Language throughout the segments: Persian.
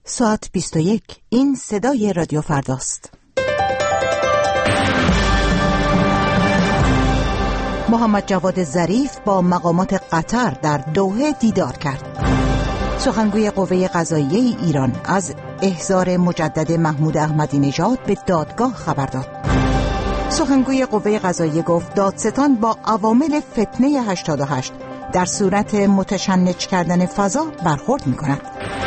ساعت 21. این صدای رادیو فرداست. محمد جواد ظریف با مقامات قطر در دوحه دیدار کرد. سخنگوی قوه قضاییه ایران از احضار مجدد محمود احمدی نژاد به دادگاه خبر داد. سخنگوی قوه قضاییه گفت دادستان با عوامل فتنه 88 در صورت متشنج کردن فضا برخورد می‌کند.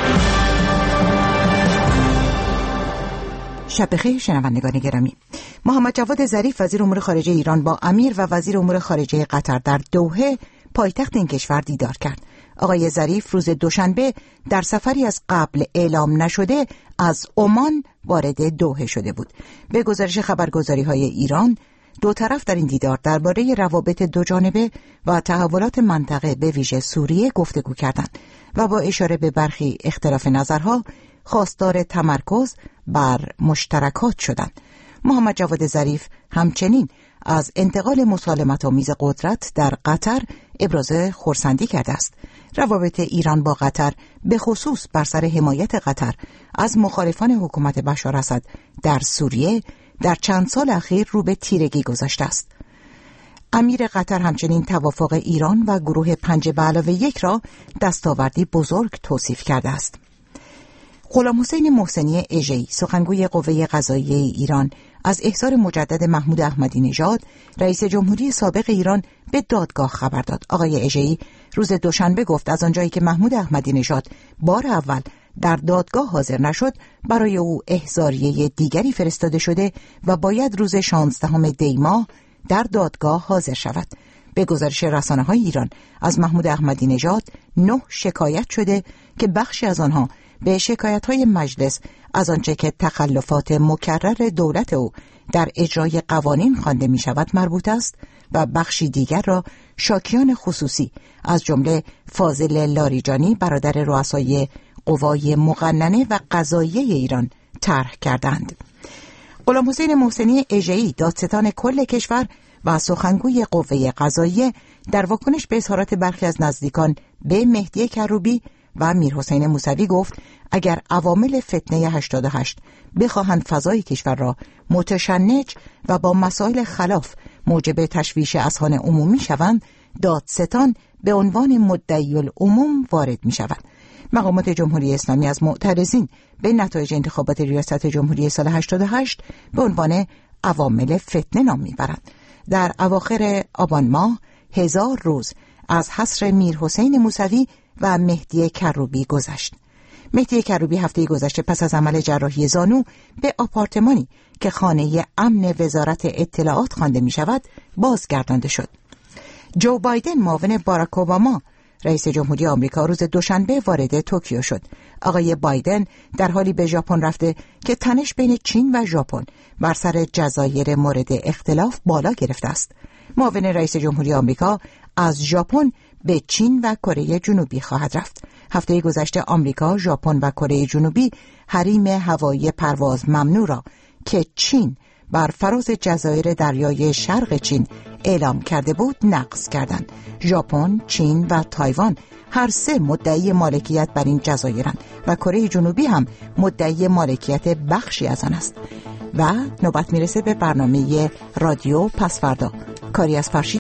شب بخیر شنوندگان گرامی. محمد جواد ظریف وزیر امور خارجه ایران با امیر و وزیر امور خارجه قطر در دوحه پایتخت این کشور دیدار کرد. آقای ظریف روز دوشنبه در سفری از قبل اعلام نشده از عمان وارد دوحه شده بود. به گزارش خبرگزاری‌های ایران، دو طرف در این دیدار درباره روابط دوجانبه و تحولات منطقه به ویژه سوریه گفتگو کردند و با اشاره به برخی اختلاف نظرها خواستار تمرکز بر مشترکات شدند. محمد جواد ظریف همچنین از انتقال مسالمت‌آمیز قدرت در قطر ابراز خرسندی کرده است. روابط ایران با قطر به خصوص بر سر حمایت قطر از مخالفان حکومت بشار اسد در سوریه در چند سال اخیر رو به تیرگی گذاشته است. امیر قطر همچنین توافق ایران و گروه 5+1 را دستاوردی بزرگ توصیف کرده است. غلامحسین محسنی اژه‌ای سخنگوی قوه قضاییه ایران از احضار مجدد محمود احمدی نژاد رئیس جمهوری سابق ایران به دادگاه خبر داد. آقای اژه‌ای روز دوشنبه گفت از آنجایی که محمود احمدی نژاد بار اول در دادگاه حاضر نشد، برای او احضاریه دیگری فرستاده شده و باید روز 16 دی ماه در دادگاه حاضر شود. به گزارش رسانه‌های ایران از محمود احمدی نژاد 9 شکایت شده که بخشی از آنها به شکایت‌های مجلس از آنچه که تخلفات مکرر دولت او در اجرای قوانین خوانده می‌شود مربوط است و بخشی دیگر را شاکیان خصوصی از جمله فاضل لاریجانی برادر رؤسای قوای مقننه و قضاییه ایران طرح کردند. غلامحسین محسنی اژه‌ای دادستان کل کشور و سخنگوی قوه قضاییه در واکنش به اظهارات برخی از نزدیکان به مهدی کروبی و میرحسین موسوی گفت اگر عوامل فتنه 88 بخواهند فضای کشور را متشنج و با مسائل خلاف موجب تشویش اذهان عمومی شوند، دادستان به عنوان مدعی العموم وارد می شود. مقامات جمهوری اسلامی از معترضین به نتایج انتخابات ریاست جمهوری سال 88 به عنوان عوامل فتنه نام میبرند. در اواخر آبان ماه 1000 روز از حصر میرحسین موسوی و مهدی کروبی گذشت. مهدی کروبی هفته گذشته پس از عمل جراحی زانو به آپارتمانی که خانه امن وزارت اطلاعات خوانده می شود بازگردانده شد. جو بایدن معاون باراک اوباما رئیس جمهوری آمریکا روز دوشنبه وارد توکیو شد. آقای بایدن در حالی به ژاپن رفته که تنش بین چین و ژاپن بر سر جزایر مورد اختلاف بالا گرفته است. معاون رئیس جمهوری آمریکا از ژاپن به چین و کره جنوبی خواهد رفت. هفته گذشته آمریکا، ژاپن و کره جنوبی حریم هوایی پرواز ممنوع را که چین بر فراز جزایر دریای شرق چین اعلام کرده بود نقض کردند. ژاپن، چین و تایوان هر سه مدعی مالکیت بر این جزایرند و کره جنوبی هم مدعی مالکیت بخشی از آن است. و نوبت میرسه به برنامه رادیو پسفردا. کاری از فرشید